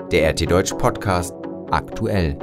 Der RT Deutsch Podcast aktuell.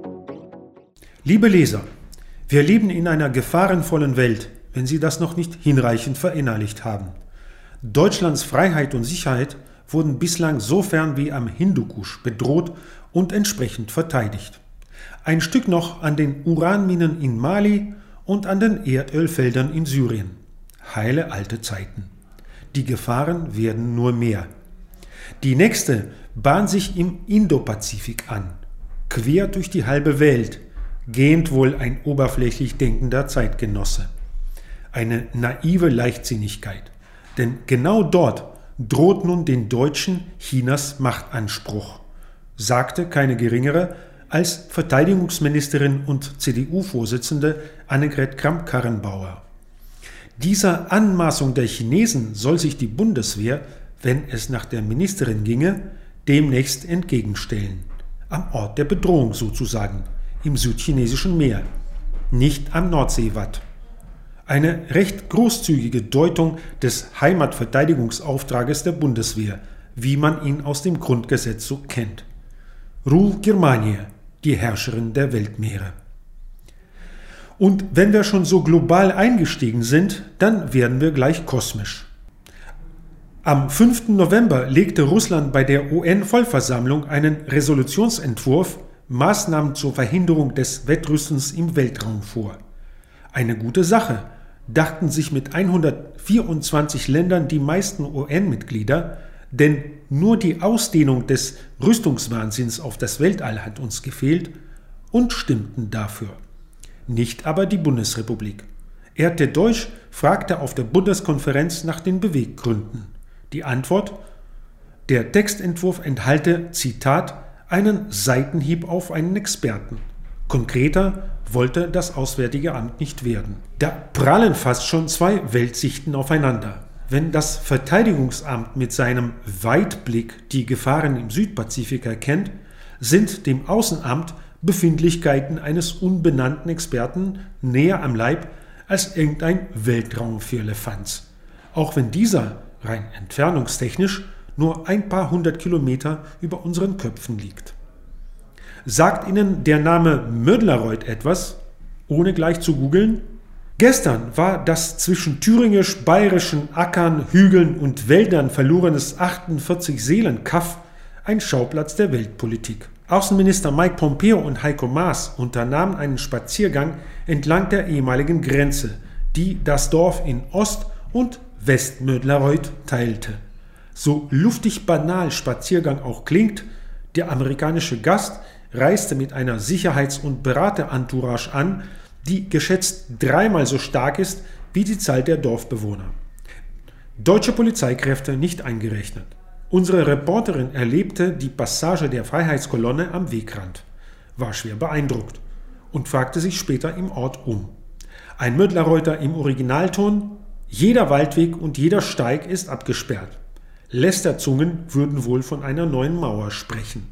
Liebe Leser, wir leben in einer gefahrenvollen Welt, wenn Sie das noch nicht hinreichend verinnerlicht haben. Deutschlands Freiheit und Sicherheit wurden bislang sofern wie am Hindukusch bedroht und entsprechend verteidigt. Ein Stück noch an den Uranminen in Mali und an den Erdölfeldern in Syrien. Heile alte Zeiten. Die Gefahren werden nur mehr. Die nächste bahnt sich im Indopazifik an, quer durch die halbe Welt, gähnt wohl ein oberflächlich denkender Zeitgenosse. Eine naive Leichtsinnigkeit, denn genau dort droht nun den Deutschen Chinas Machtanspruch, sagte keine geringere als Verteidigungsministerin und CDU-Vorsitzende Annegret Kramp-Karrenbauer. Dieser Anmaßung der Chinesen soll sich die Bundeswehr, wenn es nach der Ministerin ginge, demnächst entgegenstellen. Am Ort der Bedrohung sozusagen, im südchinesischen Meer, nicht am Nordseewatt. Eine recht großzügige Deutung des Heimatverteidigungsauftrages der Bundeswehr, wie man ihn aus dem Grundgesetz so kennt. Rule Germania, die Herrscherin der Weltmeere. Und wenn wir schon so global eingestiegen sind, dann werden wir gleich kosmisch. Am 5. November legte Russland bei der UN-Vollversammlung einen Resolutionsentwurf Maßnahmen zur Verhinderung des Wettrüstens im Weltraum vor. Eine gute Sache, dachten sich mit 124 Ländern die meisten UN-Mitglieder, denn nur die Ausdehnung des Rüstungswahnsinns auf das Weltall hat uns gefehlt, und stimmten dafür. Nicht aber die Bundesrepublik. RT Deutsch fragte auf der Bundeskonferenz nach den Beweggründen. Die Antwort: Der Textentwurf enthalte, Zitat, einen Seitenhieb auf einen Experten. Konkreter wollte das Auswärtige Amt nicht werden. Da prallen fast schon zwei Weltsichten aufeinander. Wenn das Verteidigungsamt mit seinem Weitblick die Gefahren im Südpazifik erkennt, sind dem Außenamt Befindlichkeiten eines unbenannten Experten näher am Leib als irgendein Weltraumfirlefanz. Auch wenn dieser rein entfernungstechnisch nur ein paar hundert Kilometer über unseren Köpfen liegt. Sagt Ihnen der Name Mödlaroid etwas, ohne gleich zu googeln? Gestern war das zwischen thüringisch-bayerischen Ackern, Hügeln und Wäldern verlorenes 48-Seelen-Kaff ein Schauplatz der Weltpolitik. Außenminister Mike Pompeo und Heiko Maas unternahmen einen Spaziergang entlang der ehemaligen Grenze, die das Dorf in Ost- und Westmödlaroid teilte. So luftig banal Spaziergang auch klingt, der amerikanische Gast reiste mit einer Sicherheits- und Beraterentourage an, die geschätzt 3-mal so stark ist wie die Zahl der Dorfbewohner. Deutsche Polizeikräfte nicht eingerechnet. Unsere Reporterin erlebte die Passage der Freiheitskolonne am Wegrand, war schwer beeindruckt und fragte sich später im Ort um. Ein Mödlareuter im Originalton: Jeder Waldweg und jeder Steig ist abgesperrt. Lästerzungen würden wohl von einer neuen Mauer sprechen.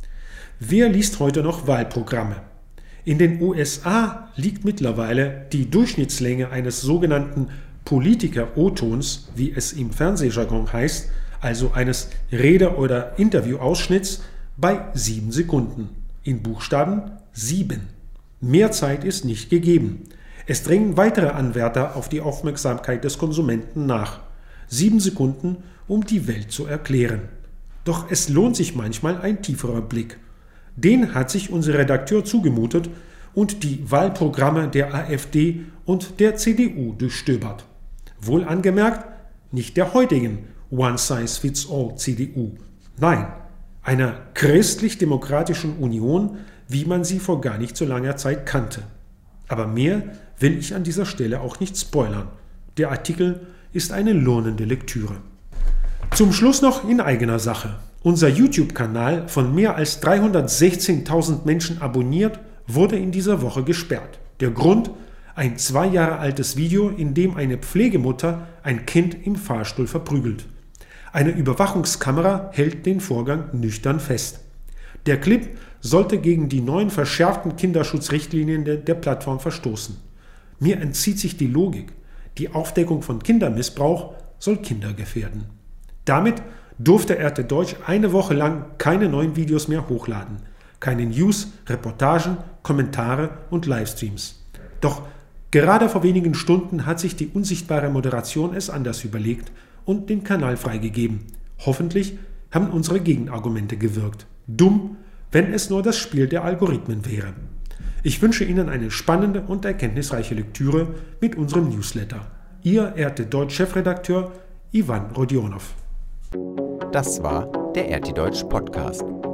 Wer liest heute noch Wahlprogramme? In den USA liegt mittlerweile die Durchschnittslänge eines sogenannten Politiker-O-Tons, wie es im Fernsehjargon heißt, also eines Rede- oder Interviewausschnitts, bei 7 Sekunden. In Buchstaben 7. Mehr Zeit ist nicht gegeben. Es drängen weitere Anwärter auf die Aufmerksamkeit des Konsumenten nach. 7 Sekunden, um die Welt zu erklären. Doch es lohnt sich manchmal ein tieferer Blick. Den hat sich unser Redakteur zugemutet und die Wahlprogramme der AfD und der CDU durchstöbert. Wohl angemerkt, nicht der heutigen One-Size-Fits-All-CDU. Nein, einer christlich-demokratischen Union, wie man sie vor gar nicht so langer Zeit kannte. Aber mehr will ich an dieser Stelle auch nicht spoilern. Der Artikel ist eine lohnende Lektüre. Zum Schluss noch in eigener Sache. Unser YouTube-Kanal, von mehr als 316.000 Menschen abonniert, wurde in dieser Woche gesperrt. Der Grund: ein 2 Jahre altes Video, in dem eine Pflegemutter ein Kind im Fahrstuhl verprügelt. Eine Überwachungskamera hält den Vorgang nüchtern fest. Der Clip sollte gegen die neuen verschärften Kinderschutzrichtlinien der Plattform verstoßen. Mir entzieht sich die Logik. Die Aufdeckung von Kindermissbrauch soll Kinder gefährden. Damit durfte RT Deutsch eine Woche lang keine neuen Videos mehr hochladen. Keine News, Reportagen, Kommentare und Livestreams. Doch gerade vor wenigen Stunden hat sich die unsichtbare Moderation es anders überlegt und den Kanal freigegeben. Hoffentlich haben unsere Gegenargumente gewirkt. Dumm, wenn es nur das Spiel der Algorithmen wäre. Ich wünsche Ihnen eine spannende und erkenntnisreiche Lektüre mit unserem Newsletter. Ihr RT Deutsch Chefredakteur Ivan Rodionov. Das war der RT Deutsch Podcast.